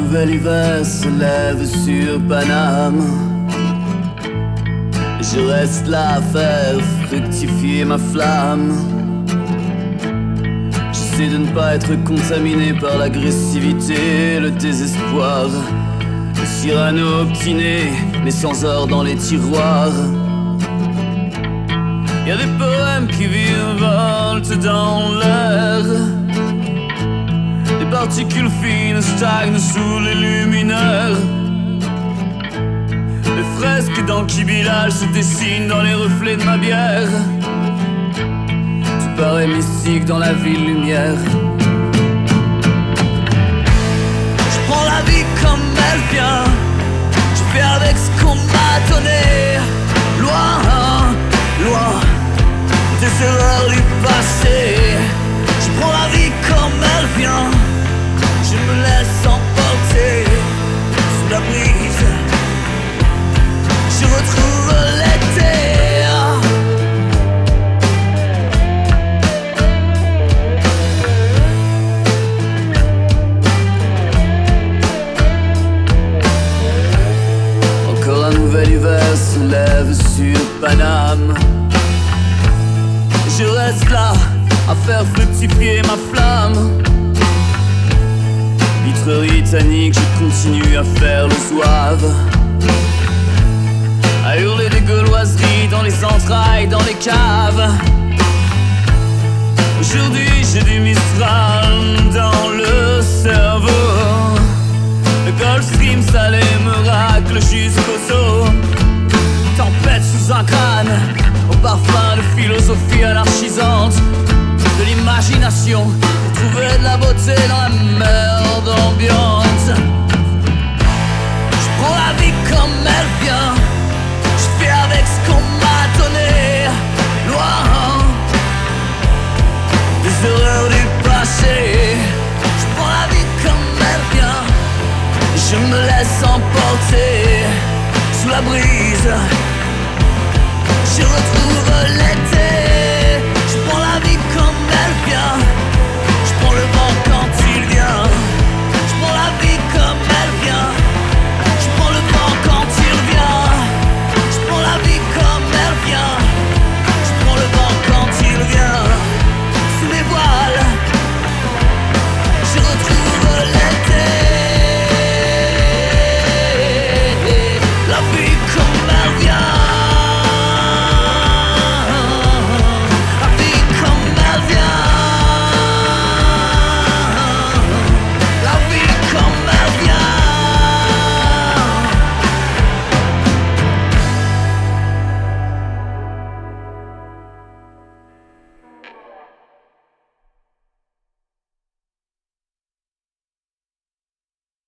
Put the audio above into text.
nouvel hiver se lève sur Paname, je reste là à faire fructifier ma flamme. J'essaie de ne pas être contaminé par l'agressivité, le désespoir, le cyrano obstiné, mais sans or dans les tiroirs. Y'a des poèmes qui virevoltent dans l'air, des particules fines stagnent sous les luminaires. Les fresques dans le kibillage se dessinent dans les reflets de ma bière. Tu parais mystique dans la ville lumière. Je prends la vie comme elle vient, je fais avec ce qu'on m'a donné. Loin, loin des erreurs du passé. Je prends la vie comme elle vient, je me laisse emporter sous la brise. Je retrouve l'été. Encore un nouvel hiver se lève sur Paname. Je reste là à faire fructifier ma flamme. Vitrerie tannique, je continue à faire le zouave, à hurler des gauloiseries dans les entrailles, dans les caves. Aujourd'hui j'ai du Mistral dans le cerveau. Le Gulfstream salé me racle jusqu'aux os. Tempête sous un crâne, au parfum de philosophie anarchisante, de l'imagination, pour trouver de la beauté dans la merde ambiante. Je prends la vie comme elle vient,